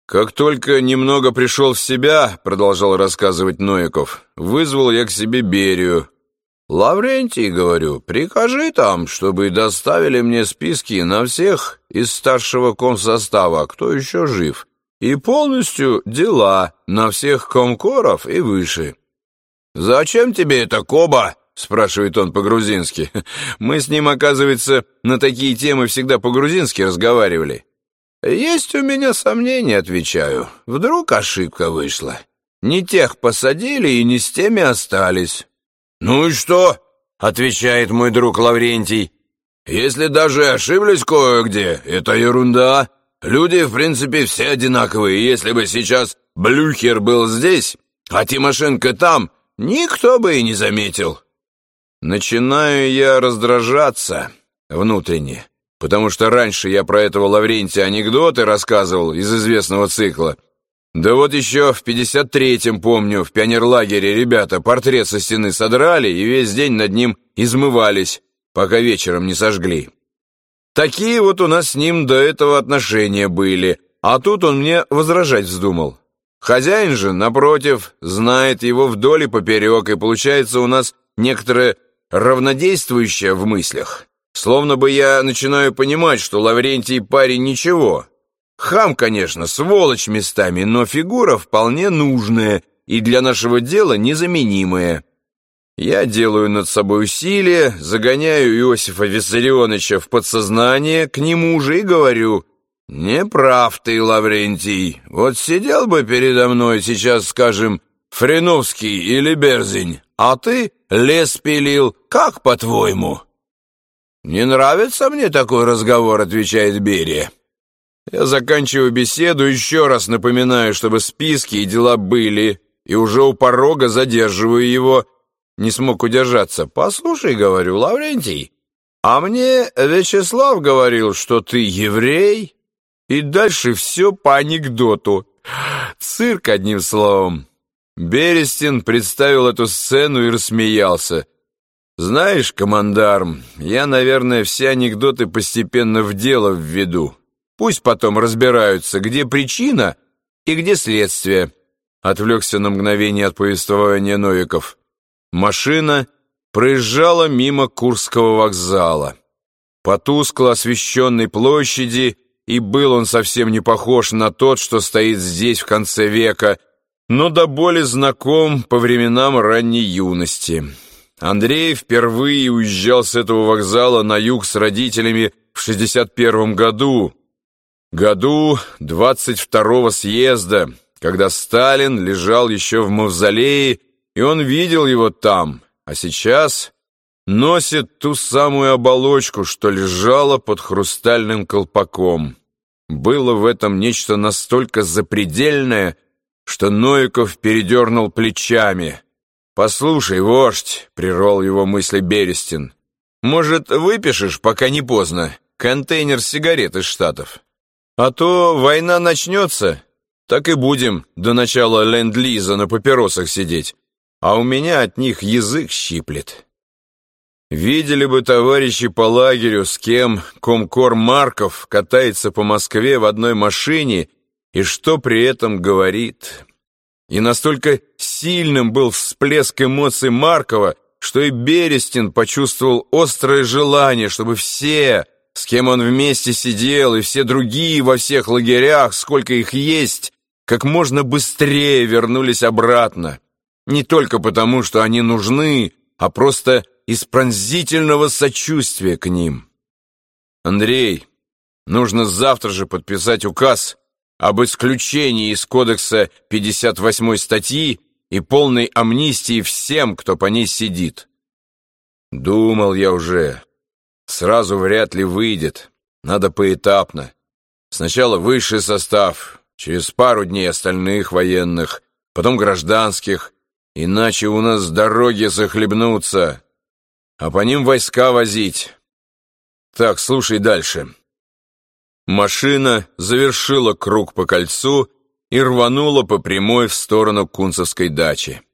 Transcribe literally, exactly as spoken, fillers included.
«Как только немного пришел в себя, — продолжал рассказывать Новиков, — вызвал я к себе Берию. Лаврентий, говорю, прикажи там, чтобы доставили мне списки на всех из старшего комсостава, кто еще жив, и полностью дела на всех комкоров и выше». «Зачем тебе это, Коба?» — спрашивает он по-грузински. Мы с ним, оказывается, на такие темы всегда по-грузински разговаривали. «Есть у меня сомнения, — отвечаю. Вдруг ошибка вышла. Не тех посадили и не с теми остались». «Ну и что?» — отвечает мой друг Лаврентий. «Если даже ошиблись кое-где, это ерунда. Люди, в принципе, все одинаковые. Если бы сейчас Блюхер был здесь, а Тимошенко там, никто бы и не заметил». Начинаю я раздражаться внутренне, потому что раньше я про этого Лаврентия анекдоты рассказывал из известного цикла. Да вот еще в пятьдесят третьем, помню, в пионерлагере ребята портрет со стены содрали и весь день над ним измывались, пока вечером не сожгли. Такие вот у нас с ним до этого отношения были, а тут он мне возражать вздумал. Хозяин же, напротив, знает его вдоль и поперек, и получается у нас некоторое равнодействующее в мыслях. Словно бы я начинаю понимать, что Лаврентий парень ничего. Хам, конечно, сволочь местами, но фигура вполне нужная и для нашего дела незаменимая. Я делаю над собой усилие, загоняю Иосифа Виссарионовича в подсознание к нему же и говорю: «Не прав ты, Лаврентий. Вот сидел бы передо мной сейчас, скажем, Френовский или Берзень, а ты лес пилил. Как, по-твоему?» «Не нравится мне такой разговор», — отвечает Берия. Я заканчиваю беседу, еще раз напоминаю, чтобы списки и дела были, и уже у порога задерживаю его. Не смог удержаться. «Послушай, — говорю, — Лаврентий, а мне Вячеслав говорил, что ты еврей». И дальше все по анекдоту. Цирк, одним словом. Берестин представил эту сцену и рассмеялся. «Знаешь, командарм, я, наверное, все анекдоты постепенно в дело введу. Пусть потом разбираются, где причина и где следствие». Отвлекся на мгновение от повествования Новиков. Машина проезжала мимо Курского вокзала. По тускло освещенной площади, и был он совсем не похож на тот, что стоит здесь в конце века, но до боли знаком по временам ранней юности. Андрей впервые уезжал с этого вокзала на юг с родителями в шестьдесят первом году, году двадцать второго съезда, когда Сталин лежал еще в мавзолее, и он видел его там, а сейчас носит ту самую оболочку, что лежала под хрустальным колпаком. Было в этом нечто настолько запредельное, что Новиков передернул плечами. «Послушай, вождь», — прервал его мысли Берестин, «может, выпишешь, пока не поздно, контейнер сигарет из Штатов? А то война начнется, так и будем до начала ленд-лиза на папиросах сидеть, а у меня от них язык щиплет». Видели бы товарищи по лагерю, с кем комкор Марков катается по Москве в одной машине и что при этом говорит. И настолько сильным был всплеск эмоций Маркова, что и Берестин почувствовал острое желание, чтобы все, с кем он вместе сидел, и все другие во всех лагерях, сколько их есть, как можно быстрее вернулись обратно. Не только потому, что они нужны, а просто из пронзительного сочувствия к ним. «Андрей, нужно завтра же подписать указ об исключении из кодекса пятьдесят восьмой статьи и полной амнистии всем, кто по ней сидит». Думал я уже. Сразу вряд ли выйдет. Надо поэтапно. Сначала высший состав, через пару дней остальных военных, потом гражданских. Иначе у нас дороги захлебнутся, а по ним войска возить. Так, слушай дальше. Машина завершила круг по кольцу и рванула по прямой в сторону Кунцевской дачи.